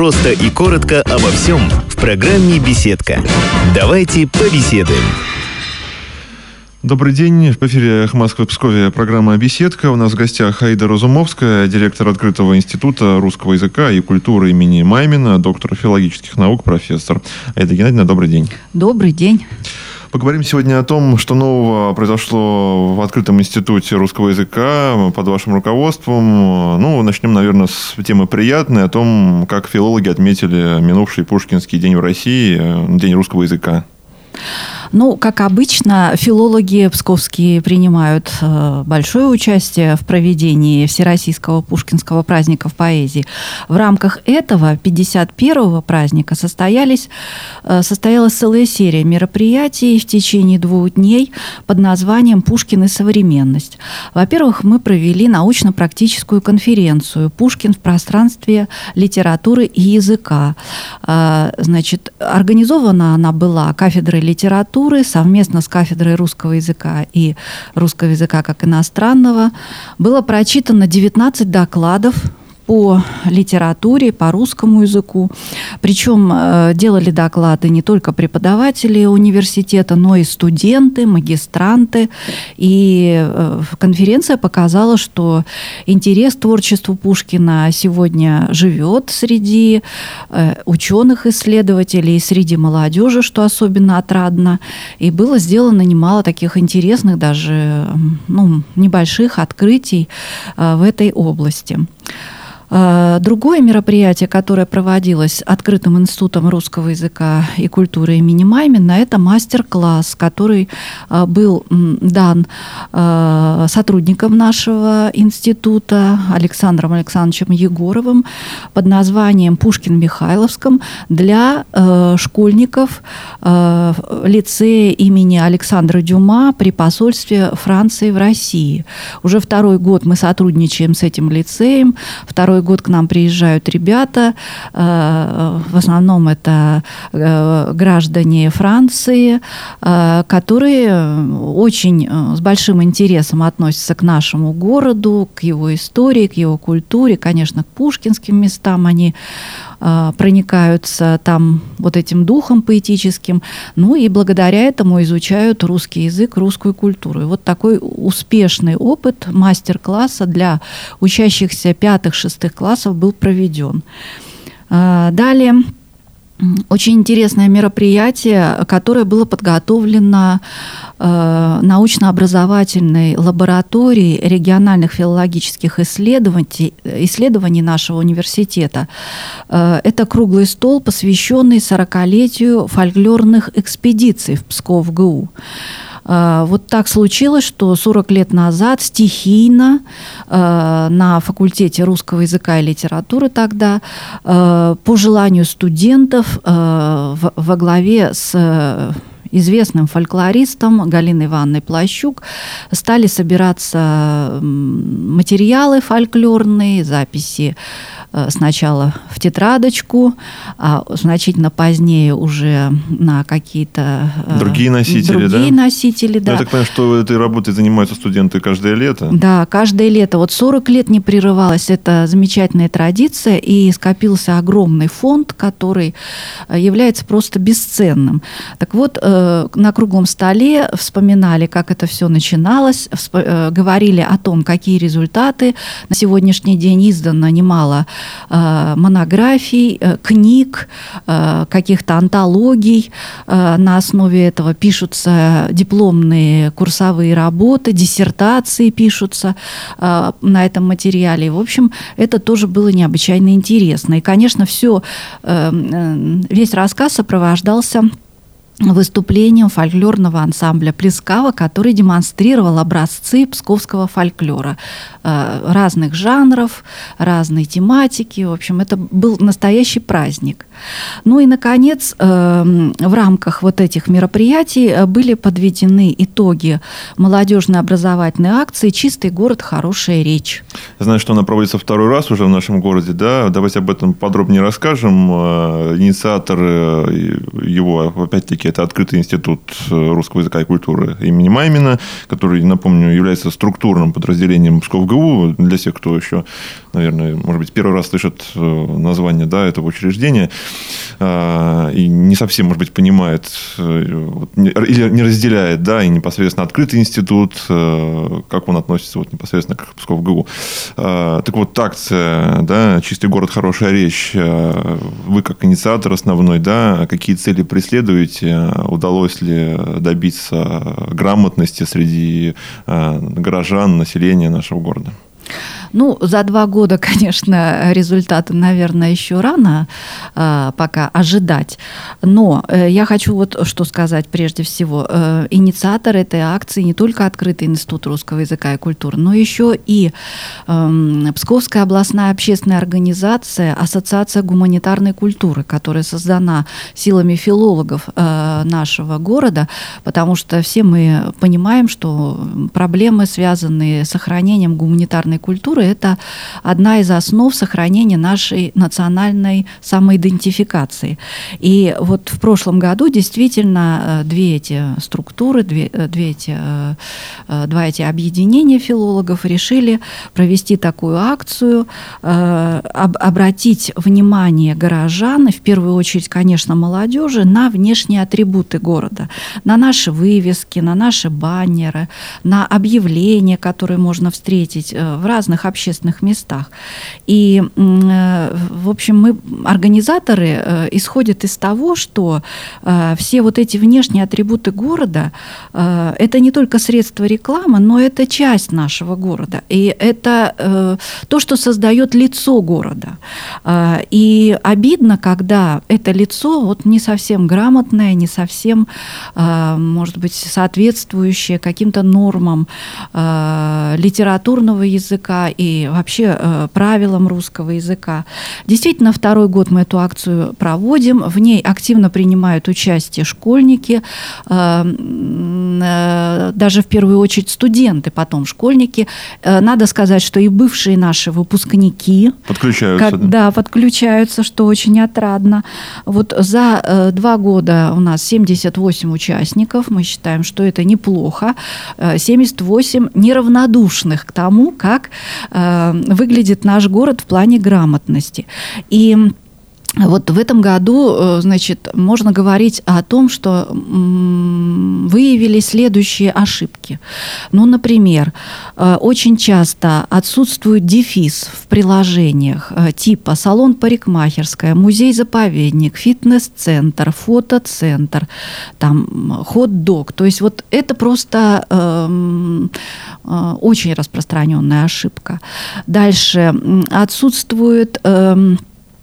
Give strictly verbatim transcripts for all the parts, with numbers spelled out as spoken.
Просто и коротко обо всем в программе «Беседка». Давайте побеседуем. Добрый день. В эфире «Эхо Москвы» Пскове программа «Беседка». У нас в гостях Аида Разумовская, директор открытого института русского языка и культуры имени Маймина, доктор филологических наук, профессор. Аида Геннадьевна, добрый день. Добрый день. Поговорим сегодня о том, что нового произошло в открытом институте русского языка под вашим руководством. Ну, начнем, наверное, с темы приятной, о том, как филологи отметили минувший Пушкинский день в России, День русского языка. Ну, как обычно, филологи псковские принимают э, большое участие в проведении Всероссийского Пушкинского праздника в поэзии. В рамках этого пятьдесят первого праздника состоялись, э, состоялась целая серия мероприятий в течение двух дней под названием «Пушкин и современность». Во-первых, мы провели научно-практическую конференцию «Пушкин в пространстве литературы и языка». Э, значит, организована она была кафедрой литературы совместно с кафедрой русского языка и русского языка как иностранного. Было прочитано девятнадцать докладов по литературе, по русскому языку. Причем э, делали доклады не только преподаватели университета, но и студенты, магистранты. И э, конференция показала, что интерес к творчеству Пушкина сегодня живет среди э, ученых, исследователей, среди молодежи, что особенно отрадно. И было сделано немало таких интересных, даже ну, небольших открытий э, в этой области. Другое мероприятие, которое проводилось Открытым институтом русского языка и культуры имени Маймина, это мастер-класс, который был дан сотрудникам нашего института Александром Александровичем Егоровым под названием «Пушкин в Михайловском» для школьников лицея имени Александра Дюма при посольстве Франции в России. Уже второй год мы сотрудничаем с этим лицеем, второй год к нам приезжают ребята, в основном это граждане Франции, которые очень с большим интересом относятся к нашему городу, к его истории, к его культуре, конечно, к пушкинским местам. Они проникаются там вот этим духом поэтическим, ну и благодаря этому изучают русский язык, русскую культуру. И вот такой успешный опыт мастер-класса для учащихся пятых-шестых классов был проведен. Далее очень интересное мероприятие, которое было подготовлено э, научно-образовательной лабораторией региональных филологических исследований, исследований нашего университета. Э, это круглый стол, посвященный сорокалетию фольклорных экспедиций в Псков-ГУ. Вот так случилось, что сорок лет назад стихийно э, на факультете русского языка и литературы тогда э, по желанию студентов э, в, во главе с э, известным фольклористом Галиной Ивановной Плащук стали собираться материалы фольклорные, записи сначала в тетрадочку, а значительно позднее уже на какие-то другие носители, другие да? носители, да. Я так понимаю, что этой работой занимаются студенты каждое лето? Да, каждое лето. Вот сорок лет не прерывалась эта замечательная традиция, и скопился огромный фонд, который является просто бесценным. Так вот, на круглом столе вспоминали, как это все начиналось, говорили о том, какие результаты. На сегодняшний день издано немало монографий, книг, каких-то антологий. На основе этого пишутся дипломные курсовые работы, диссертации пишутся на этом материале. В общем, это тоже было необычайно интересно. И, конечно, все, весь рассказ сопровождался выступлением фольклорного ансамбля «Плескава», который демонстрировал образцы псковского фольклора разных жанров, разной тематики. В общем, это был настоящий праздник. Ну и, наконец, в рамках вот этих мероприятий были подведены итоги молодежной образовательной акции «Чистый город, хорошая речь». Я знаю, что она проводится второй раз уже в нашем городе, да? Давайте об этом подробнее расскажем. Инициатор его, опять-таки, это открытый институт русского языка и культуры имени Маймина, который, напомню, является структурным подразделением ПсковГУ. Для тех, кто еще, наверное, может быть, первый раз слышит название, да, этого учреждения и не совсем, может быть, понимает или не разделяет, да, и непосредственно открытый институт, как он относится вот непосредственно к ПсковГУ. Так вот, акция, да, «Чистый город, хорошая речь». Вы как инициатор основной, да, какие цели преследуете? Удалось ли добиться грамотности среди горожан, населения нашего города? Ну, за два года, конечно, результаты, наверное, еще рано э, пока ожидать. Но э, я хочу вот что сказать прежде всего. Э, инициатор этой акции не только Открытый институт русского языка и культуры, но еще и э, Псковская областная общественная организация «Ассоциация гуманитарной культуры», которая создана силами филологов э, нашего города, потому что все мы понимаем, что проблемы, связанные с сохранением гуманитарной культуры, это одна из основ сохранения нашей национальной самоидентификации. И вот в прошлом году действительно две эти структуры, две, две эти, два эти объединения филологов решили провести такую акцию, обратить внимание горожан, в первую очередь, конечно, молодежи, на внешние атрибуты города, на наши вывески, на наши баннеры, на объявления, которые можно встретить в разных общественных местах. И, в общем, мы, организаторы, исходят из того, что все вот эти внешние атрибуты города – это не только средства рекламы, но это часть нашего города. И это то, что создает лицо города. И обидно, когда это лицо вот не совсем грамотное, не совсем, может быть, соответствующее каким-то нормам литературного языка и вообще э, правилам русского языка. Действительно, второй год мы эту акцию проводим. В ней активно принимают участие школьники, э, э, даже в первую очередь студенты, потом школьники. Э, надо сказать, что и бывшие наши выпускники подключаются, как, да? Да, подключаются, что очень отрадно. Вот за э, два года у нас семьдесят восемь участников. Мы считаем, что это неплохо. Э, семьдесят восемь неравнодушных к тому, как выглядит наш город в плане грамотности. И вот в этом году, значит, можно говорить о том, что выявили следующие ошибки. Ну, например, очень часто отсутствует дефис в приложениях типа салон-парикмахерская, музей-заповедник, фитнес-центр, фотоцентр, там, хот-дог. То есть вот это просто э, э, очень распространенная ошибка. Дальше отсутствует Э,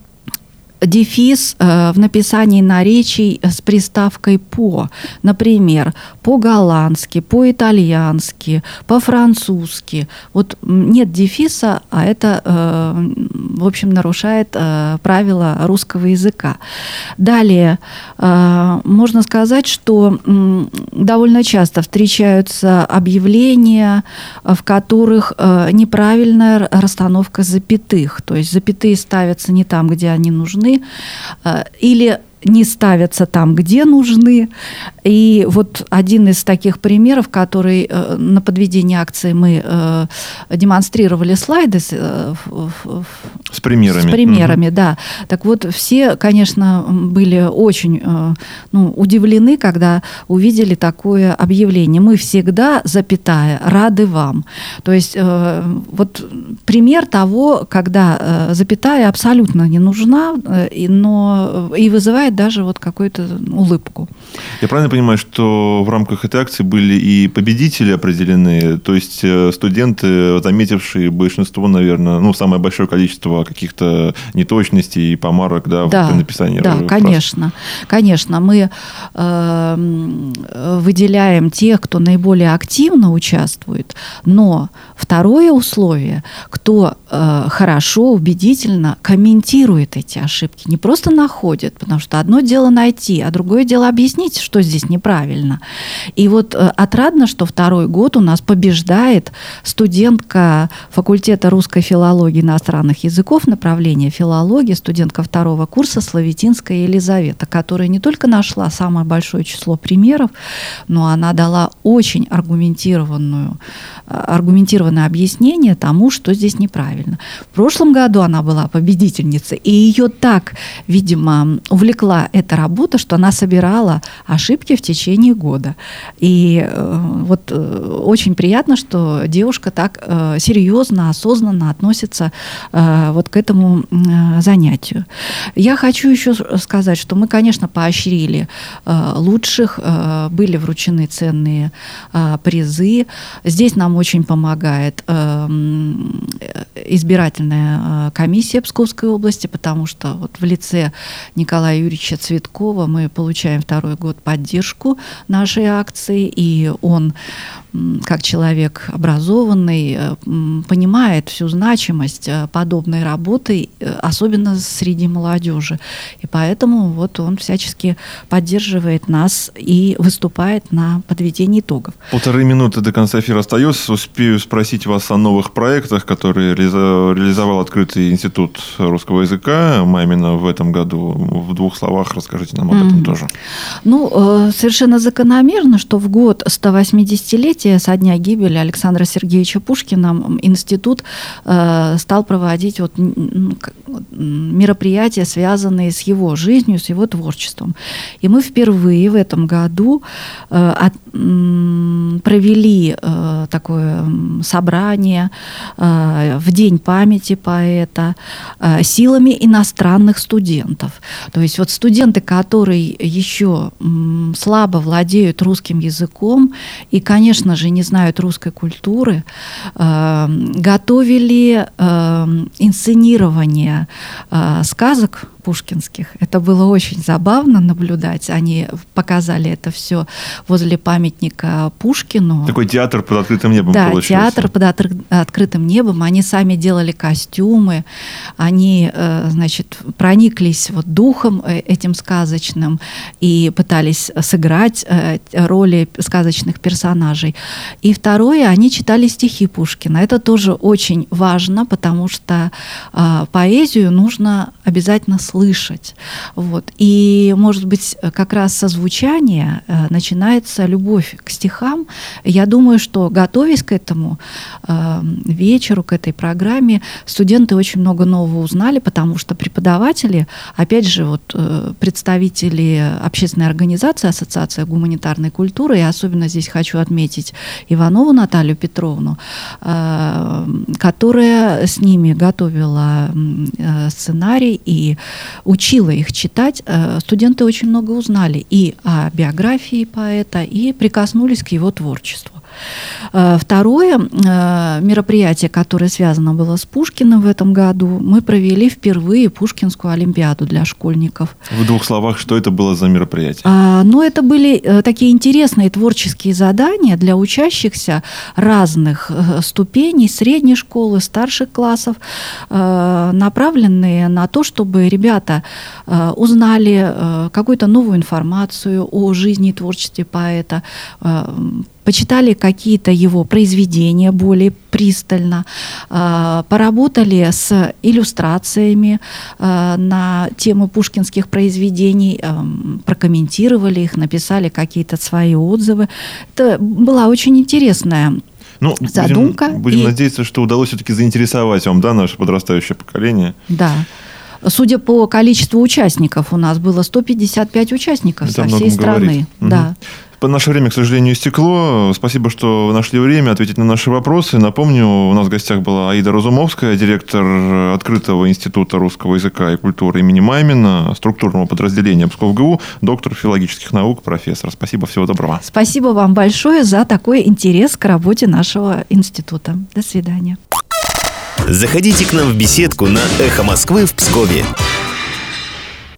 дефис э, в написании наречий с приставкой «по». Например, по-голландски, по-итальянски, по-французски. Вот нет дефиса, а это, э, в общем, нарушает э, правила русского языка. Далее, э, можно сказать, что э, довольно часто встречаются объявления, в которых э, неправильная расстановка запятых. То есть запятые ставятся не там, где они нужны, или не ставятся там, где нужны. И вот один из таких примеров, который э, на подведении акции мы э, демонстрировали слайды с, э, с примерами. С примерами, угу. Да. Так вот, все, конечно, были очень э, ну, удивлены, когда увидели такое объявление. Мы всегда, запятая, рады вам. То есть э, вот пример того, когда э, запятая абсолютно не нужна, э, но и вызывает даже вот какую-то улыбку. Я правильно понимаю, что в рамках этой акции были и победители определены, то есть студенты, заметившие большинство, наверное, ну, самое большое количество каких-то неточностей и помарок, да, да, в написании да, фраз. конечно. Конечно, мы э, выделяем тех, кто наиболее активно участвует, но второе условие, кто э, хорошо, убедительно комментирует эти ошибки, не просто находит, потому что одно дело найти, а другое дело объяснить, что здесь неправильно. И вот отрадно, что второй год у нас побеждает студентка факультета русской филологии и иностранных языков, направления филология, студентка второго курса Славитинская Елизавета, которая не только нашла самое большое число примеров, но она дала очень аргументированную, аргументированное объяснение тому, что здесь неправильно. В прошлом году она была победительницей, и ее так, видимо, увлекла эта работа, что она собирала ошибки в течение года. И э, вот э, очень приятно, что девушка так э, серьезно, осознанно относится э, вот к этому э, занятию. Я хочу еще сказать, что мы, конечно, поощрили э, лучших, э, были вручены ценные э, призы. Здесь нам очень помогает э, избирательная комиссия Псковской области, потому что вот в лице Николая Юрьевича Цветкова мы получаем второй год поддержку нашей акции, и он, как человек образованный, понимает всю значимость подобной работы, особенно среди молодежи. И поэтому вот он всячески поддерживает нас и выступает на подведении итогов. Полторы минуты до конца эфира остается. Успею спросить вас о новых проектах, которые реализовал Открытый институт русского языка именно в этом году. В двух словах расскажите нам об mm-hmm. этом тоже. Ну, совершенно закономерно, что в год сто восьмидесятилетия со дня гибели Александра Сергеевича Пушкина институт стал проводить вот мероприятия, связанные с его жизнью, с его творчеством. И мы впервые в этом году провели такое собрание в День памяти поэта силами иностранных студентов. То есть вот студенты, которые еще слабо владеют русским языком и, конечно же, не знают русской культуры, готовили инсценирование сказок пушкинских. Это было очень забавно наблюдать. Они показали это все возле памятника Пушкину. Такой театр под открытым небом да, получился. Да, театр под открытым небом. Они сами делали костюмы. Они, значит, прониклись вот духом этим сказочным и пытались сыграть роли сказочных персонажей. И второе, они читали стихи Пушкина. Это тоже очень важно, потому что поэзию нужно обязательно слышать. слышать. Вот. И, может быть, как раз со звучания э, начинается любовь к стихам. Я думаю, что, готовясь к этому э, вечеру, к этой программе, студенты очень много нового узнали, потому что преподаватели, опять же, вот, э, представители общественной организации Ассоциация гуманитарной культуры, и особенно здесь хочу отметить Иванову Наталью Петровну, э, которая с ними готовила э, сценарий и учила их читать, студенты очень много узнали и о биографии поэта, и прикоснулись к его творчеству. Второе мероприятие, которое связано было с Пушкиным в этом году, мы провели впервые Пушкинскую олимпиаду для школьников. В двух словах, что это было за мероприятие? Ну, это были такие интересные творческие задания для учащихся разных ступеней, средней школы, старших классов, направленные на то, чтобы ребята узнали какую-то новую информацию о жизни и творчестве поэта, почитали какие-то его произведения более пристально, поработали с иллюстрациями на тему пушкинских произведений, прокомментировали их, написали какие-то свои отзывы. Это была очень интересная ну, задумка. Будем, будем и... надеяться, что удалось все-таки заинтересовать вам, да, наше подрастающее поколение. Да. Судя по количеству участников, у нас было сто пятьдесят пять участников Это со всей страны. Да. Угу. Наше время, к сожалению, истекло. Спасибо, что вы нашли время ответить на наши вопросы. Напомню, у нас в гостях была Аида Разумовская, директор Открытого института русского языка и культуры имени Маймина, структурного подразделения ПсковГУ, доктор филологических наук, профессор. Спасибо, всего доброго. Спасибо вам большое за такой интерес к работе нашего института. До свидания. Заходите к нам в беседку на «Эхо Москвы» в Пскове.